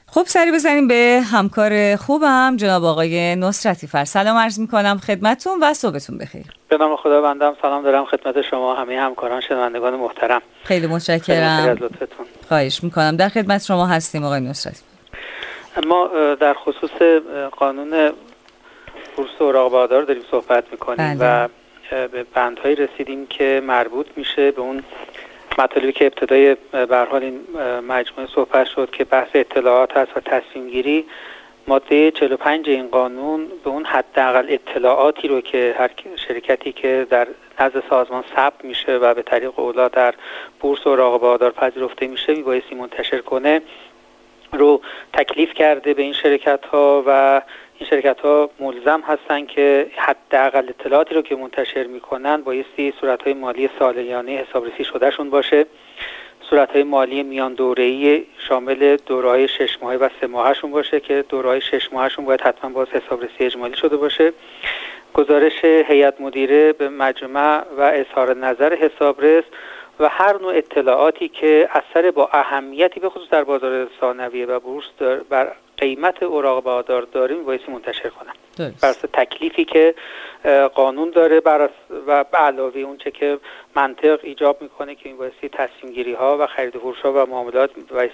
خب سری بزنیم به همکار خوبم جناب آقای نصرتی فر. سلام عرض میکنم خدمتتون و صبحتون بخیر. به نام خدا بندم سلام دارم خدمت شما همه همکاران شنوندگان محترم. خیلی متشکرم. خواهش میکنم. در خدمت شما هستیم آقای نصرتی. ما در خصوص قانون بورس اوراق بهادار داریم صحبت میکنیم و به بندهایی رسیدیم که مربوط میشه به اون مطالبی که ابتدای به هر حال این مجموعه صحبت شد که بحث اطلاعات هست و تصمیم گیری. ماده 45 این قانون به اون حداقل اطلاعاتی رو که هر شرکتی که در نزد سازمان ثبت میشه و به طریق اولا در بورس اوراق بهادار پذیرفته میشه میبایستی منتشر کنه رو تکلیف کرده به این شرکت ها و این شرکت ها ملزم هستن که حداقل اطلاعاتی رو که منتشر میکنن بایستی صورت‌های مالی سالیانه حسابرسی شدهشون باشه، صورت‌های مالی میان دوره‌ای شامل دوره‌های 6 ماهه و 3 ماهه‌شون باشه که دوره‌های 6 ماهه‌شون باید حتما باز حسابرسی اجمالی شده باشه، گزارش هیئت مدیره به مجمع و اظهار نظر حسابرس و هر نوع اطلاعاتی که اثر با اهمیتی به خصوص در بازار ثانویه و بورس بر قیمت اوراق بهادار داریم بایستی منتشر کنن بر اساس تکلیفی که قانون داره و به علاوه اون چه که منطق ایجاب میکنه که این بایستی تصمیم گیری ها و خرید و فروش ها و معاملات بایستی